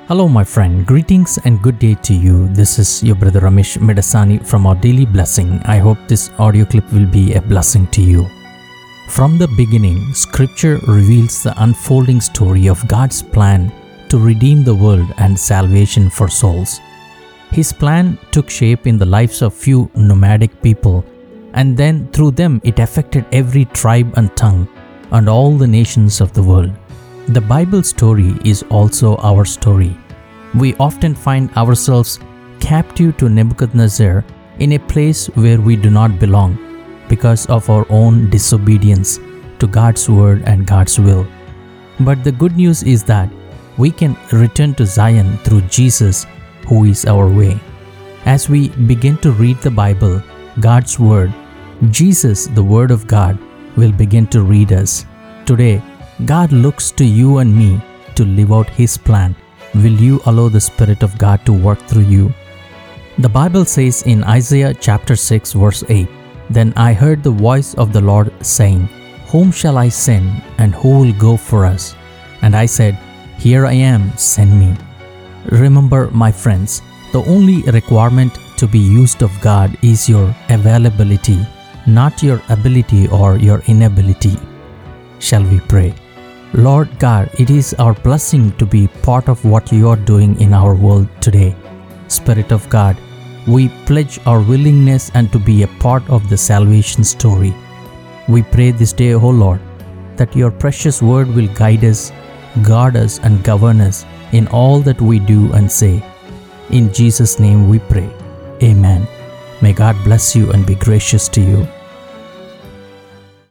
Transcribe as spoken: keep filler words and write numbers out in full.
Hello, my friend. Greetings and good day to you. This is your brother Ramesh Medasani from our Daily Blessing. I hope this audio clip will be a blessing to you. From the beginning, Scripture reveals the unfolding story of God's plan to redeem the world and salvation for souls. His plan took shape in the lives of few nomadic people, and then through them it affected every tribe and tongue and all the nations of the world. The Bible story is also our story. We often find ourselves captive to Nebuchadnezzar in a place where we do not belong because of our own disobedience to God's word and God's will. But the good news is that we can return to Zion through Jesus, who is our way. As we begin to read the Bible, God's word, Jesus, the Word of God, will begin to read us. Today, God looks to you and me to live out His plan. Will you allow the Spirit of God to work through you? The Bible says in Isaiah chapter six verse eight, "Then I heard the voice of the Lord saying, Whom shall I send, and who will go for us? And I said, Here I am, send me." Remember, my friends, the only requirement to be used of God is your availability, not your ability or your inability. Shall we pray? Lord God, it is our blessing to be part of what you are doing in our world today. Spirit of God, we pledge our willingness and to be a part of the salvation story. We pray this day, O Lord, that your precious word will guide us, guard us, and govern us in all that we do and say. In Jesus' name we pray. Amen. May God bless you and be gracious to you.